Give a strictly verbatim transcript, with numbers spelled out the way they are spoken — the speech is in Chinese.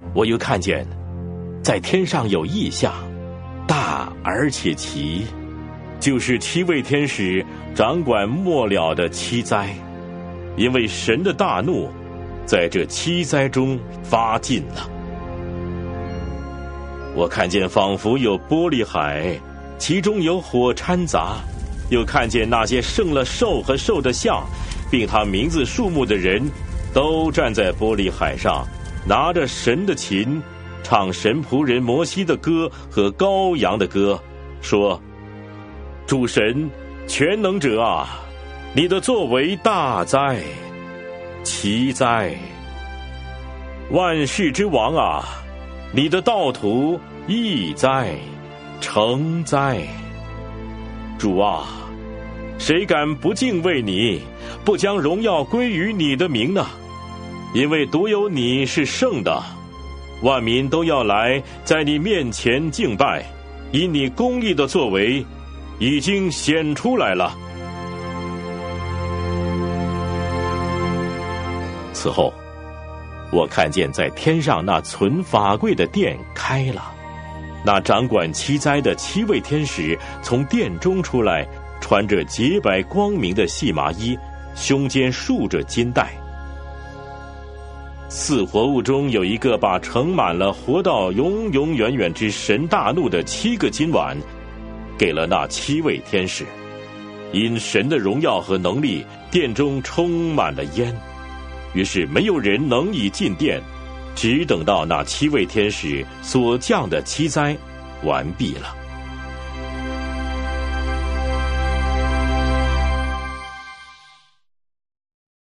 我又看见在天上有异象，大而且奇，就是七位天使掌管末了的七灾，因为神的大怒在这七灾中发尽了。我看见仿佛有玻璃海，其中有火掺杂，又看见那些胜了兽和兽的像并他名字数目的人，都站在玻璃海上，拿着神的琴，唱神仆人摩西的歌和羔羊的歌，说：主神全能者啊，你的作为大哉，奇哉！万世之王啊，你的道途义哉，诚哉！主啊，谁敢不敬畏你，不将荣耀归于你的名呢？因为独有你是圣的，万民都要来在你面前敬拜，因你公义的作为已经显出来了。此后，我看见在天上那存法柜的殿开了，那掌管七灾的七位天使从殿中出来，穿着洁白光明的细麻衣，胸间束着金带。四活物中有一个把盛满了活到永永远远之神大怒的七个金碗给了那七位天使，因神的荣耀和能力，殿中充满了烟，于是没有人能以进殿，只等到那七位天使所降的七灾完毕了。